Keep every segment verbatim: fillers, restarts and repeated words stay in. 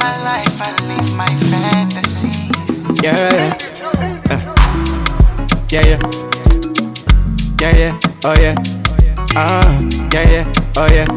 my life and live my fantasy. Yeah, uh, yeah, yeah, yeah, yeah, oh yeah, ah, yeah, yeah, oh yeah.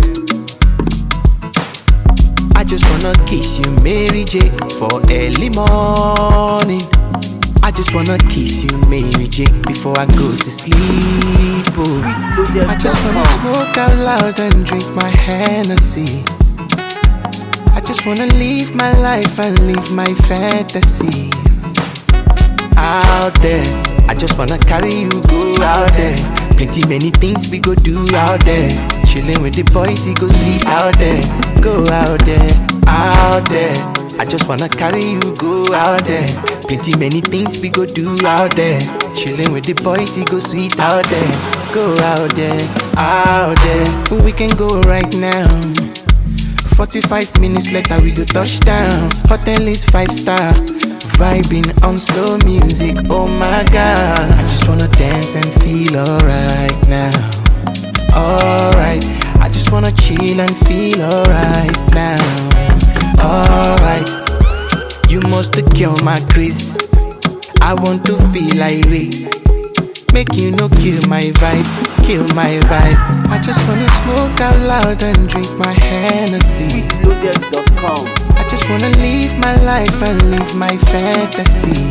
I just wanna kiss you, Mary J, for early morning. I just wanna kiss you, Mary J, before I go to sleep. Oh. I just wanna smoke out loud and drink my Hennessy. I just wanna live my life and live my fantasy. Out there, I just wanna carry you, go out there. Plenty many things we go do out there. Chillin' with the boys, it go sweet out there. Go out there, out there. I just wanna carry you, go out there. Plenty many things we go do out there. Chillin' with the boys, it go sweet out there. Go out there, out there. We can go right now. Forty-five minutes later we go touchdown. Hotel is five star, vibing on slow music. Oh my God, I just wanna dance and feel alright now. Alright, I just wanna chill and feel alright now. Alright, you must cure my grace. I want to feel irate. Make you no kill my vibe, kill my vibe. I just wanna smoke out loud and drink my Hennessy. sweet loaded dot com. I just wanna live my life and live my fantasy.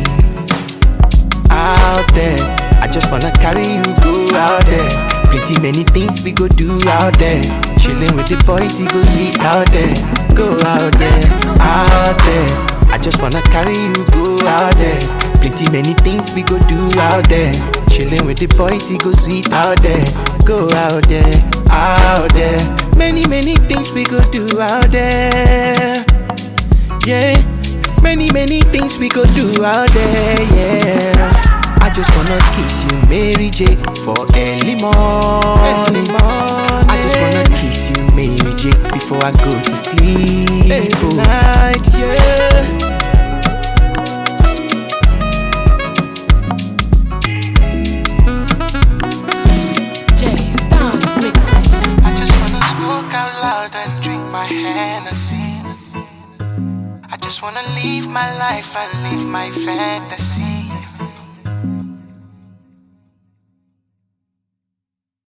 Out there, I just wanna carry you, go out there. Plenty many things we go do out there. Chillin' with the boys, it go sweet out there. Go out there, out there. I just wanna carry you, go out there. Plenty many things we go do out there. Chillin' with the boys, it go sweet out there. Go out there, out there. Many, many things we go do out there. Yeah, many, many things we go do out there, yeah. I just wanna kiss you, Mary J, for early morning. I just wanna kiss you, Mary J, before I go to sleep. Every night, yeah. I just wanna smoke out loud and drink my Hennessy. I just wanna live my life and live my fantasy.